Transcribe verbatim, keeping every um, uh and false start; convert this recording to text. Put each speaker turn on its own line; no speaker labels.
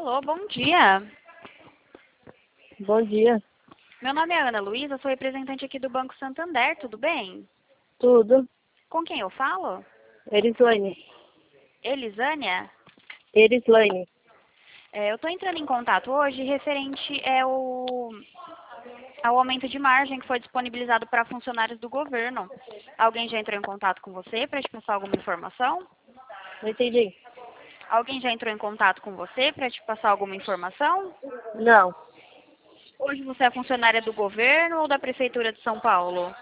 Alô, bom dia.
Bom dia.
Meu nome é Ana Luísa, sou representante aqui do Banco Santander, tudo bem?
Tudo.
Com quem eu falo?
Erislane.
Elisânia?
Erislane.
É, eu estou entrando em contato hoje referente ao, ao aumento de margem que foi disponibilizado para funcionários do governo. Alguém já entrou em contato com você para te passar alguma informação?
Não entendi.
Alguém já entrou em contato com você para te passar alguma informação?
Não.
Hoje você é funcionária do governo ou da Prefeitura de São Paulo?